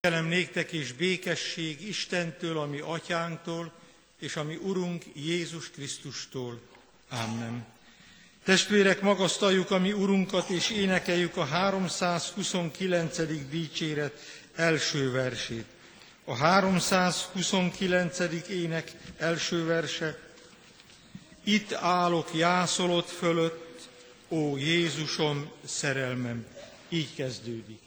Kérem néktek és békesség Istentől, a mi atyánktól, és a mi Urunk Jézus Krisztustól. Amen. Testvérek, magasztaljuk a mi Urunkat, és énekeljük a 329. dicséret első versét. A 329. ének első verse. Itt állok jászolod fölött, ó Jézusom, szerelmem. Így kezdődik.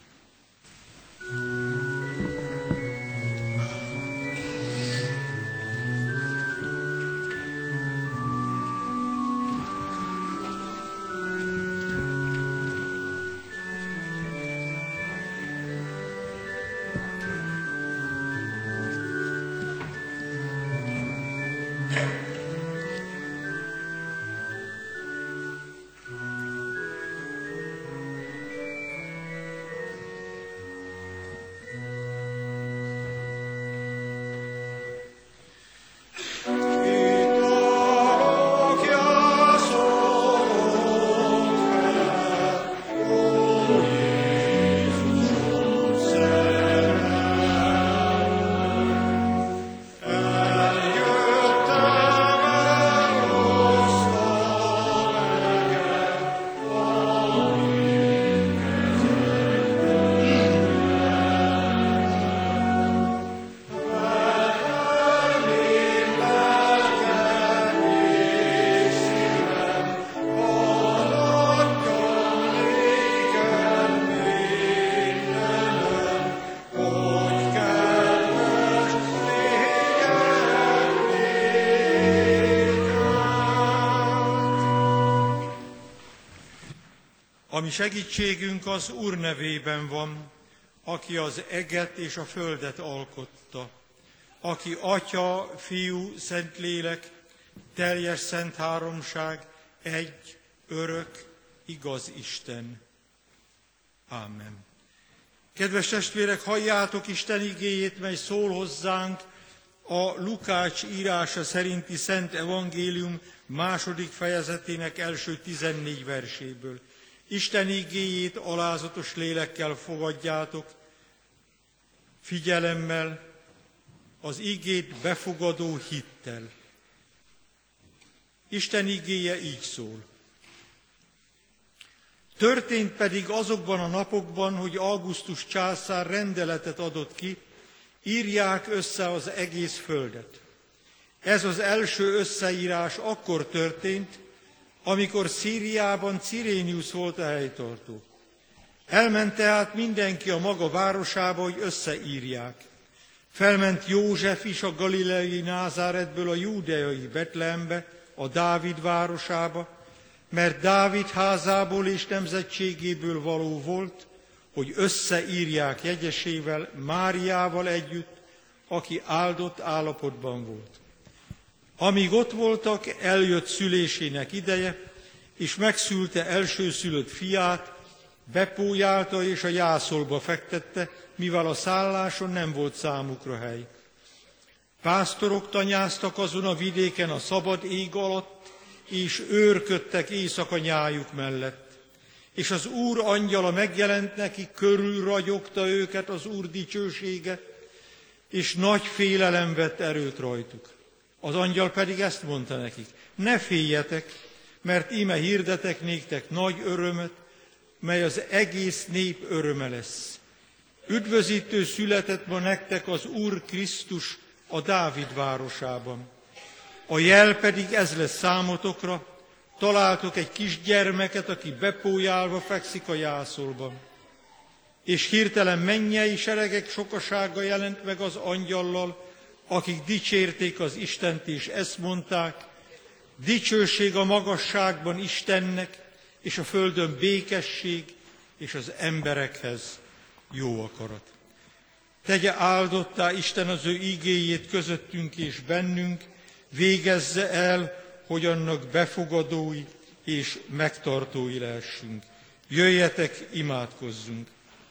A mi segítségünk az Úr nevében van, aki az eget és a földet alkotta, aki Atya, Fiú, Szentlélek, teljes szent háromság, egy, örök, igaz Isten. Ámen. Kedves testvérek, halljátok Isten igéjét, mely szól hozzánk a Lukács írása szerinti Szent Evangélium 2. fejezetének első 14 verséből. Isten igéjét alázatos lélekkel fogadjátok, figyelemmel, az igét befogadó hittel. Isten igéje így szól. Történt pedig azokban a napokban, hogy Augustus császár rendeletet adott ki, írják össze az egész földet. Ez az első összeírás akkor történt, amikor Szíriában Cirénius volt a helytartó. Elment tehát mindenki a maga városába, hogy összeírják. Felment József is a galileai Názáretből a júdeai Betlehembe, a Dávid városába, mert Dávid házából és nemzetségéből való volt, hogy összeírják jegyesével, Máriával együtt, aki áldott állapotban volt. Amíg ott voltak, eljött szülésének ideje, és megszülte elsőszülött fiát, bepójálta és a jászolba fektette, mivel a szálláson nem volt számukra hely. Pásztorok tanyáztak azon a vidéken a szabad ég alatt, és őrködtek éjszaka nyájuk mellett. És az Úr angyala megjelent nekik, körülragyogta őket az Úr dicsősége, és nagy félelem vett erőt rajtuk. Az angyal pedig ezt mondta nekik: ne féljetek, mert íme hirdetek néktek nagy örömet, mely az egész nép öröme lesz. Üdvözítő született ma nektek az Úr Krisztus a Dávid városában. A jel pedig ez lesz számotokra, találtok egy kisgyermeket, aki bepójálva fekszik a jászolban. És hirtelen mennyei seregek sokasága jelent meg az angyallal, akik dicsérték az Istent, és ezt mondták: dicsőség a magasságban Istennek, és a földön békesség, és az emberekhez jó akarat. Tegye áldottá Isten az ő igéjét közöttünk és bennünk, végezze el, hogy annak befogadói és megtartói lehessünk. Jöjjetek, imádkozzunk!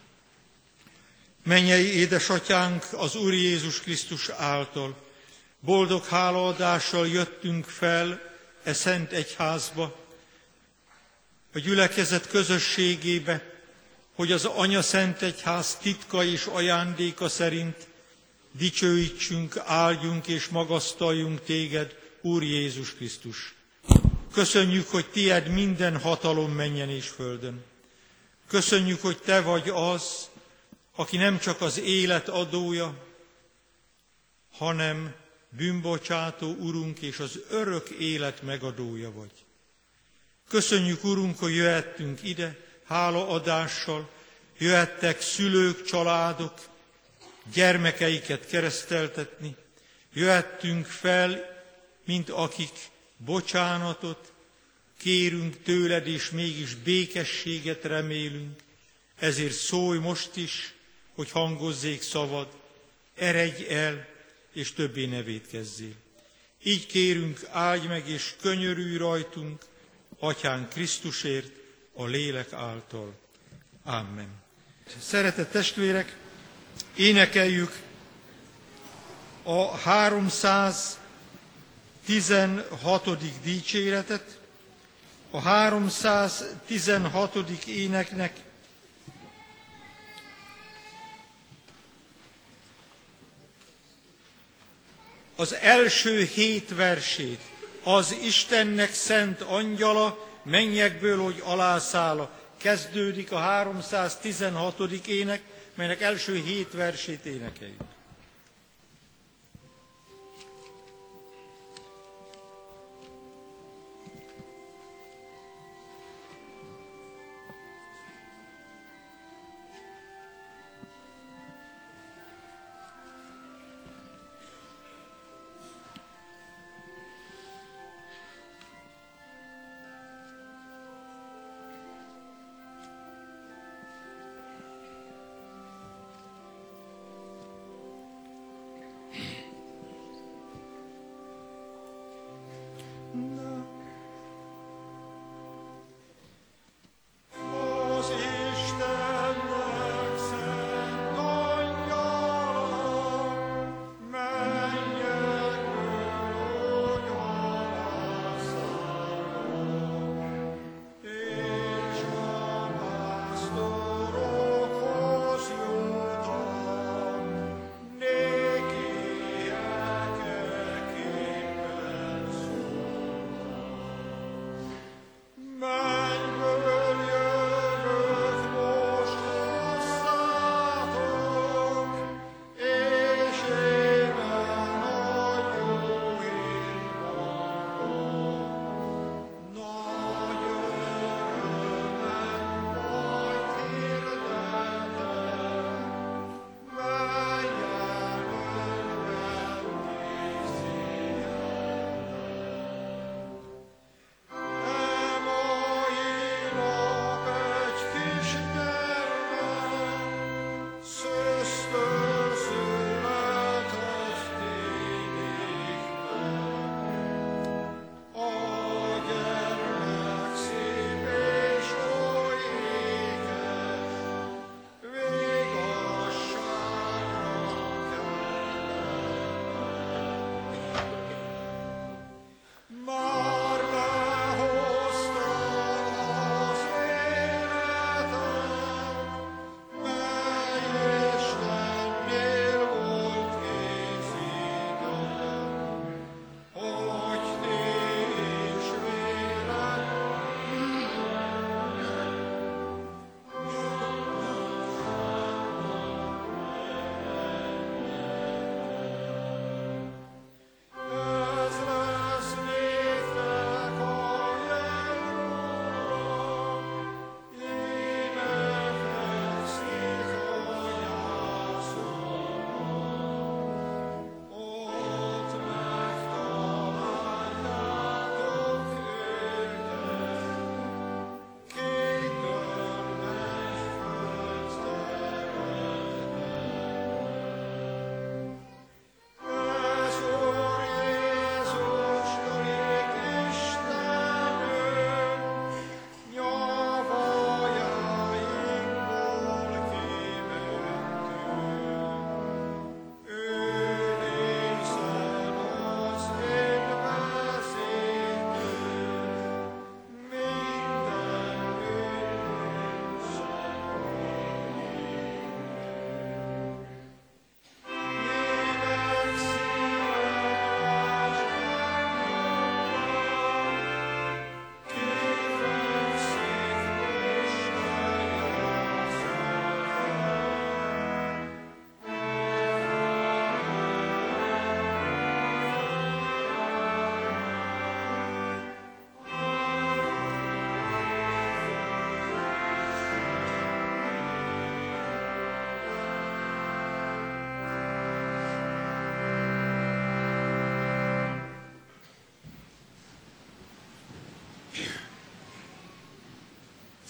Mennyei édesatyánk, az Úr Jézus Krisztus által boldog hálaadással jöttünk fel e szent egyházba, a gyülekezet közösségébe, hogy az Anya Szent Egyház titka és ajándéka szerint dicsőítsünk, áldjunk és magasztaljunk téged, Úr Jézus Krisztus. Köszönjük, hogy tied minden hatalom mennyen és földön. Köszönjük, hogy te vagy az, aki nem csak az élet adója, hanem bűnbocsátó Urunk és az örök élet megadója vagy. Köszönjük, Urunk, hogy jöhettünk ide hálaadással, jöhettek szülők, családok, gyermekeiket kereszteltetni, jöhettünk fel, mint akik bocsánatot kérünk tőled, és mégis békességet remélünk. Ezért szólj most is, hogy hangozzék szavad, eredj el, és többé ne vétkezzél. Így kérünk, áldj meg és könyörülj rajtunk, Atyánk Krisztusért, a lélek által. Amen. Szeretett testvérek, énekeljük a 316. dicséretet. A 316. éneknek az első 7 versét: az Istennek szent angyala, mennyekből, hogy alászáll, kezdődik a 316. ének, melynek első 7 versét énekeljük.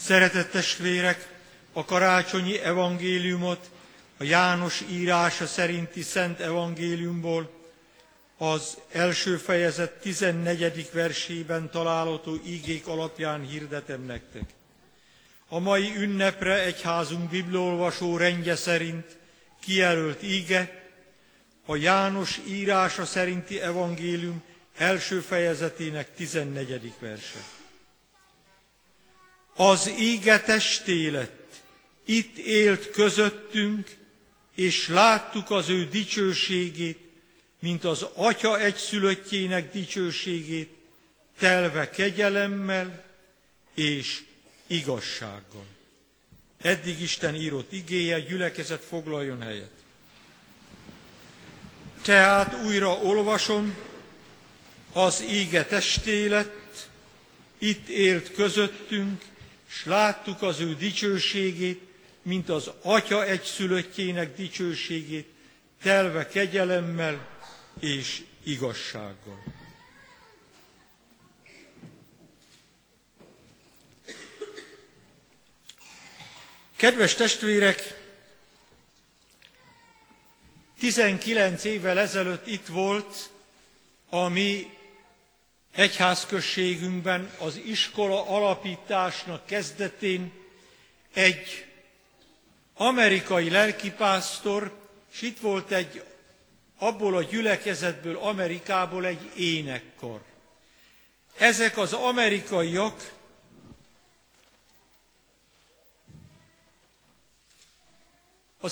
Szeretett testvérek, a karácsonyi evangéliumot a János írása szerinti Szent Evangéliumból az első fejezet 14. versében található ígék alapján hirdetem nektek. A mai ünnepre egyházunk bibliaolvasó rendje szerint kijelölt íge a János írása szerinti evangélium első fejezetének 14. verse. Az íge testé lett, itt élt közöttünk, és láttuk az ő dicsőségét, mint az Atya egyszülöttjének dicsőségét, telve kegyelemmel és igazsággal. Eddig Isten írott igéje, gyülekezet foglaljon helyet. Tehát újra olvasom, az íge testé lett, itt élt közöttünk, s láttuk az ő dicsőségét, mint az Atya egyszülöttjének dicsőségét, telve kegyelemmel és igazsággal. Kedves testvérek, 19 évvel ezelőtt itt volt a mi egyházközségünkben az iskola alapításnak kezdetén egy amerikai lelkipásztor, és itt volt abból a gyülekezetből, Amerikából egy énekkar. Ezek az amerikaiak az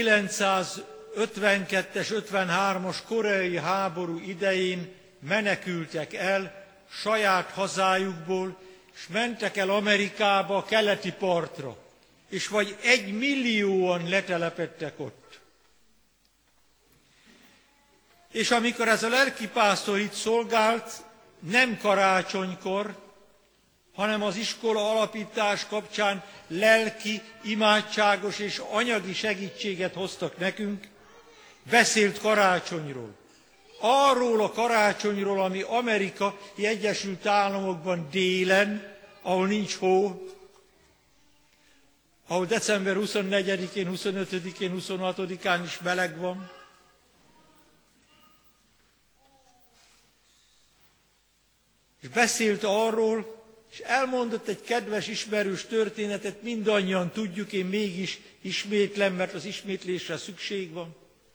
1952-es, 53-as koreai háború idején menekültek el saját hazájukból, és mentek el Amerikába, a keleti partra, és vagy 1 millióan letelepedtek ott. És amikor ez a lelkipásztor itt szolgált, nem karácsonykor, hanem az iskola alapítás kapcsán lelki, imádságos és anyagi segítséget hoztak nekünk, beszélt karácsonyról. Arról a karácsonyról, ami Amerikai Egyesült Államokban délen, ahol nincs hó, ahol december 24-én, 25-én, 26-án is meleg van. És beszélt arról, és elmondott egy kedves, ismerős történetet, mindannyian tudjuk, én mégis ismétlem, mert az ismétlésre szükség van.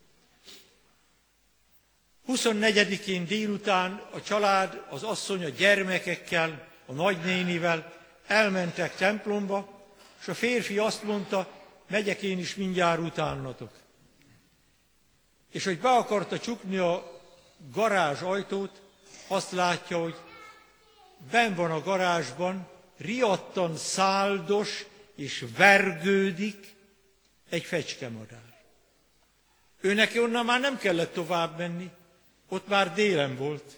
24-én délután a család, az asszony a gyermekekkel, a nagynénivel elmentek templomba, és a férfi azt mondta, megyek én is mindjárt utánatok. És hogy be akarta csukni a garázs ajtót, azt látja, hogy benn van a garázsban, riadtan száldos és vergődik egy fecskemadár. Ő neki onnan már nem kellett tovább menni, ott már délen volt.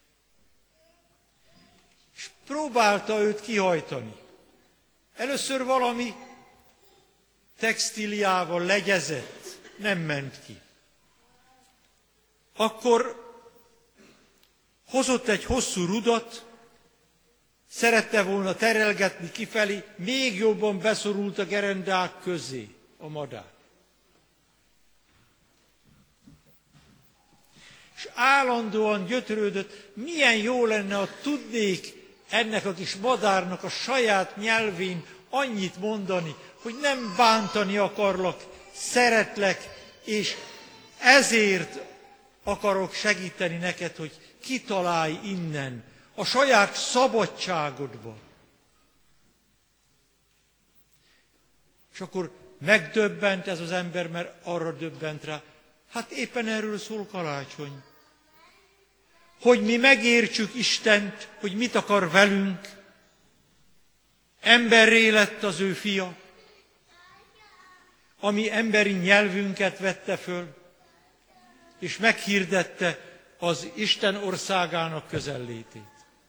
És próbálta őt kihajtani. Először valami textíliával legyezett, nem ment ki. Akkor hozott egy hosszú rudat, szerette volna terelgetni kifelé, még jobban beszorult a gerendák közé a madár. És állandóan gyötrődött, milyen jó lenne, ha tudnék ennek a kis madárnak a saját nyelvén annyit mondani, hogy nem bántani akarlak, szeretlek, és ezért akarok segíteni neked, hogy kitalálj innen, a saját szabadságodban. És akkor megdöbbent ez az ember, mert arra döbbent rá, hát éppen erről szól karácsony. Hogy mi megértsük Istent, hogy mit akar velünk. Emberré lett az ő fia, ami emberi nyelvünket vette föl, és meghirdette az Isten országának közellétét.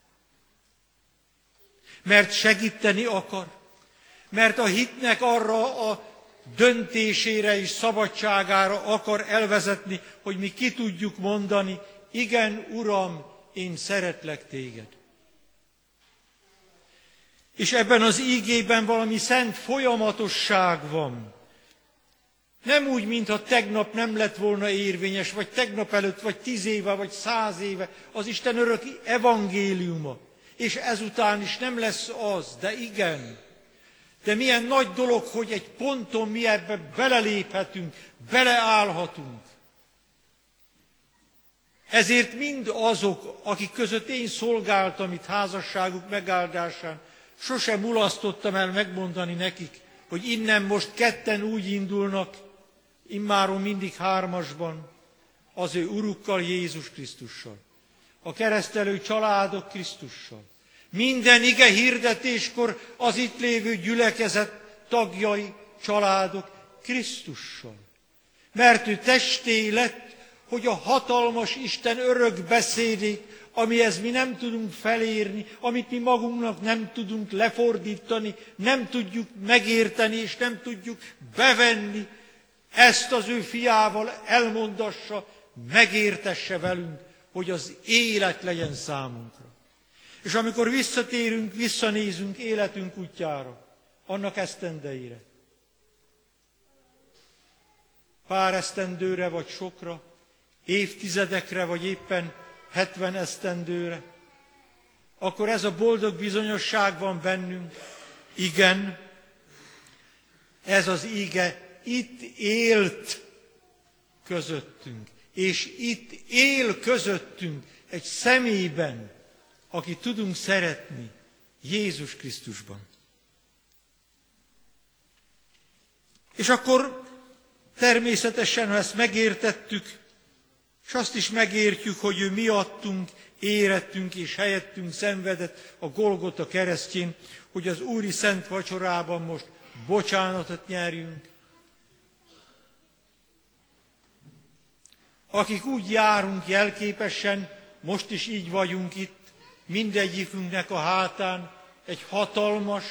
Mert segíteni akar, mert a hitnek arra a döntésére és szabadságára akar elvezetni, hogy mi ki tudjuk mondani, igen, Uram, én szeretlek téged. És ebben az ígében valami szent folyamatosság van. Nem úgy, mintha tegnap nem lett volna érvényes, vagy tegnap előtt, vagy 10 éve, vagy 100 éve az Isten örök evangéliuma. És ezután is nem lesz az, de igen. De milyen nagy dolog, hogy egy ponton mi ebbe beleléphetünk, beleállhatunk. Ezért mind azok, akik között én szolgáltam itt házasságuk megáldásán, sosem mulasztottam el megmondani nekik, hogy innen most ketten úgy indulnak, immáron mindig 3-asban, az ő Urukkal, Jézus Krisztussal. A keresztelő családok Krisztussal. Minden ige hirdetéskor az itt lévő gyülekezet tagjai, családok Krisztussal. Mert ő testé lett, hogy a hatalmas Isten örök beszédét, amihez mi nem tudunk felérni, amit mi magunknak nem tudunk lefordítani, nem tudjuk megérteni, és nem tudjuk bevenni, ezt az ő fiával elmondassa, megértesse velünk, hogy az élet legyen számunkra. És amikor visszatérünk, visszanézünk életünk útjára, annak esztendeire, pár esztendőre vagy sokra, évtizedekre vagy éppen 70 esztendőre, akkor ez a boldog bizonyosság van bennünk. Igen, ez az íge itt élt közöttünk, és itt él közöttünk egy személyben, akit tudunk szeretni, Jézus Krisztusban. És akkor természetesen, ha ezt megértettük, és azt is megértjük, hogy ő miattunk érettünk és helyettünk szenvedett a Golgota keresztjén, hogy az Úri Szent Vacsorában most bocsánatot nyerjünk. Akik úgy járunk jelképesen, most is így vagyunk itt, mindegyikünknek a hátán egy hatalmas,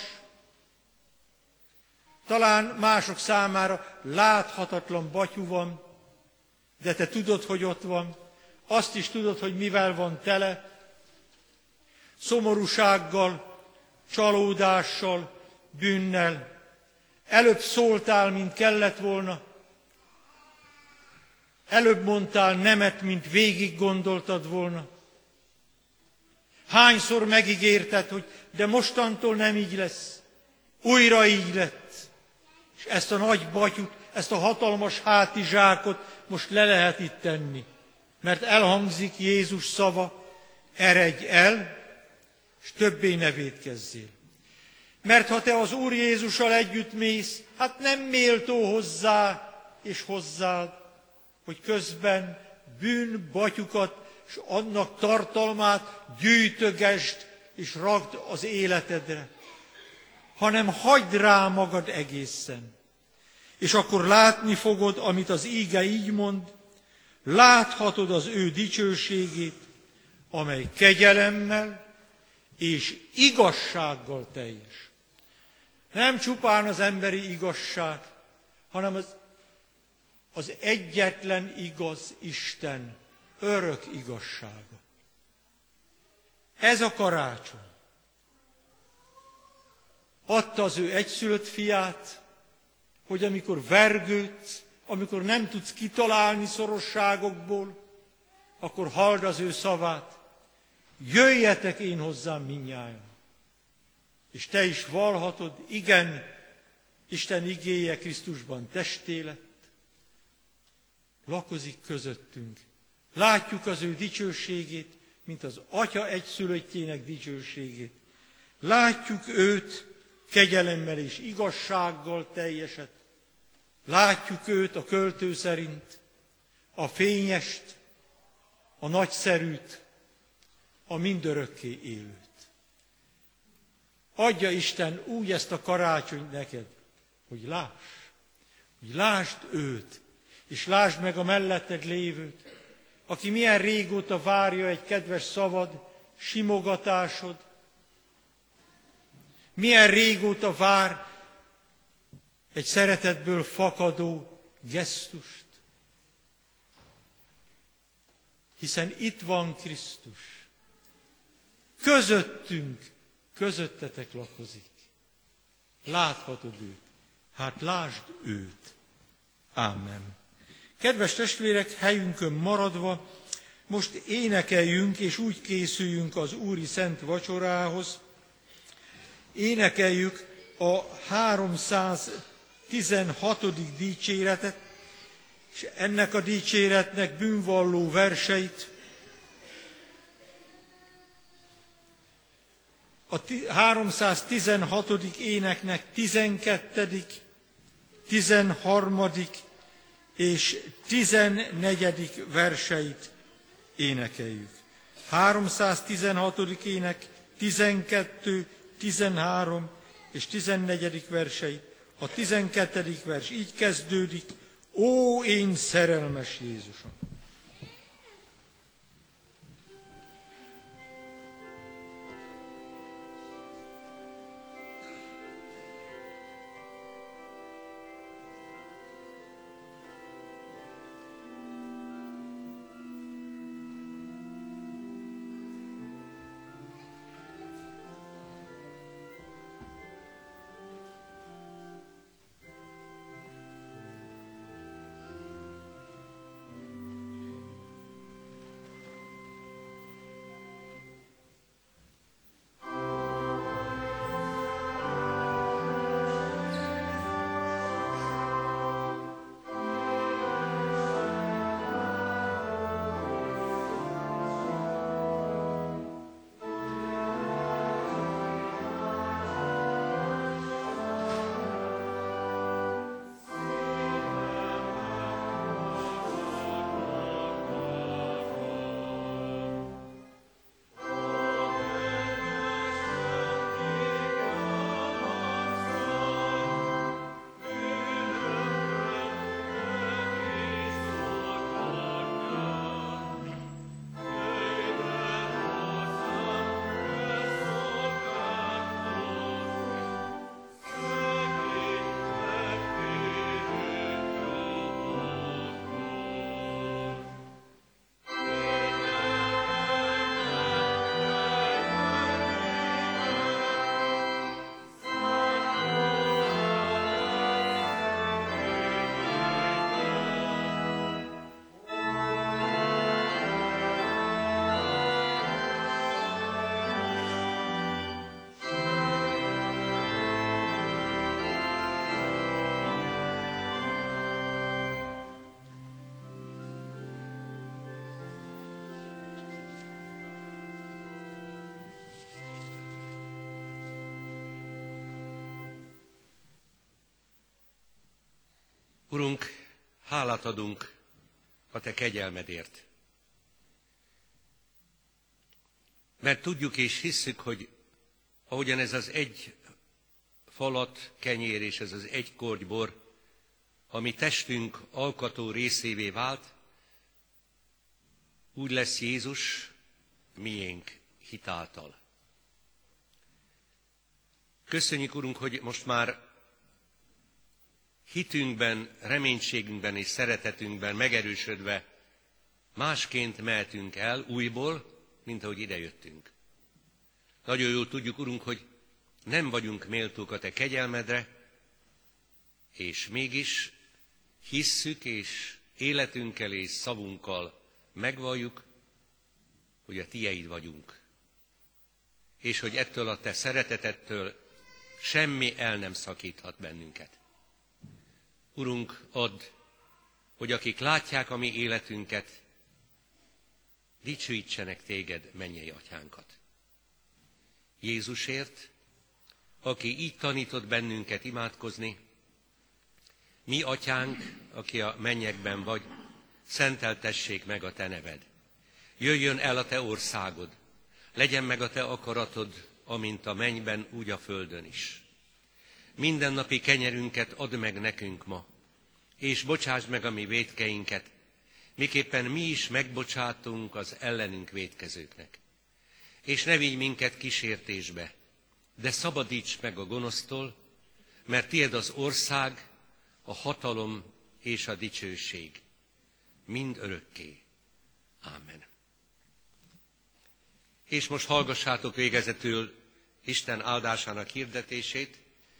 talán mások számára láthatatlan batyú van, de te tudod, hogy ott van, azt is tudod, hogy mivel van tele, szomorúsággal, csalódással, bűnnel. Előbb szóltál, mint kellett volna, előbb mondtál nemet, mint végig gondoltad volna. Hányszor megígérted, hogy de mostantól nem így lesz, újra így lett. És ezt a nagy batyut, ezt a hatalmas hátizsákot most le lehet itt tenni. Mert elhangzik Jézus szava, eredj el, és többé ne vétkezzél. Mert ha te az Úr Jézussal együtt mész, hát nem méltó hozzá és hozzád, hogy közben bűnbatyukat és annak tartalmát gyűjtögesd és rakd az életedre, hanem hagyd rá magad egészen. És akkor látni fogod, amit az íge így mond, láthatod az ő dicsőségét, amely kegyelemmel és igazsággal teljes. Nem csupán az emberi igazság, hanem az egyetlen igaz Isten örök igazsága. Ez a karácsony. Adta az ő egyszülött fiát, hogy amikor vergődsz, amikor nem tudsz kitalálni szorosságokból, akkor halld az ő szavát, jöjjetek én hozzám mindnyájan. És te is vallhatod, igen, Isten igéje Krisztusban testé lett, lakozik közöttünk. Látjuk az ő dicsőségét, mint az Atya egyszülöttjének dicsőségét. Látjuk őt kegyelemmel és igazsággal teljeset. Látjuk őt a költő szerint, a fényest, a nagyszerűt, a mindörökké élőt. Adja Isten úgy ezt a karácsonyt neked, hogy lásd őt, és lásd meg a melletted lévőt, aki milyen régóta várja egy kedves szavad, simogatásod, milyen régóta vár egy szeretetből fakadó gesztust. Hiszen itt van Krisztus. Közöttünk közöttetek lakozik. Láthatod őt. Hát lásd őt. Ámen. Kedves testvérek, helyünkön maradva, most énekeljünk, és úgy készüljünk az Úri Szent Vacsorához. Énekeljük a 316. dicséretet, és ennek a dicséretnek bűnvalló verseit. A 316. éneknek 12., 13. és 14. verseit énekeljük. 316. ének 12, 13 és 14. verseit. A 12. vers így kezdődik: Ó, én szerelmes Jézusom! Urunk, hálát adunk a Te kegyelmedért. Mert tudjuk és hisszük, hogy ahogyan ez az egy falat kenyér és ez az egy korty bor, ami testünk alkotó részévé vált, úgy lesz Jézus miénk hitáltal. Köszönjük, Urunk, hogy most már hitünkben, reménységünkben és szeretetünkben megerősödve másként mehetünk el újból, mint ahogy idejöttünk. Nagyon jól tudjuk, Urunk, hogy nem vagyunk méltók a Te kegyelmedre, és mégis hisszük és életünkkel és szavunkkal megvalljuk, hogy a Tieid vagyunk, és hogy ettől a Te szeretetettől semmi el nem szakíthat bennünket. Urunk, add, hogy akik látják a mi életünket, dicsőítsenek Téged, mennyei Atyánkat. Jézusért, aki így tanított bennünket imádkozni, mi Atyánk, aki a mennyekben vagy, szenteltessék meg a Te neved. Jöjjön el a Te országod, legyen meg a Te akaratod, amint a mennyben, úgy a földön is. Mindennapi kenyerünket add meg nekünk ma, és bocsásd meg a mi vétkeinket, miképpen mi is megbocsátunk az ellenünk vétkezőknek. És ne vigy minket kísértésbe, de szabadíts meg a gonosztól, mert tied az ország, a hatalom és a dicsőség, mind örökké. Ámen. És most hallgassátok végezetül Isten áldásának hirdetését.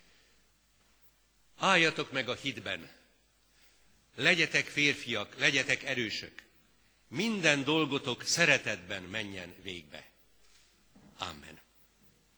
Álljatok meg a hitben, legyetek férfiak, legyetek erősök, minden dolgotok szeretetben menjen végbe. Amen.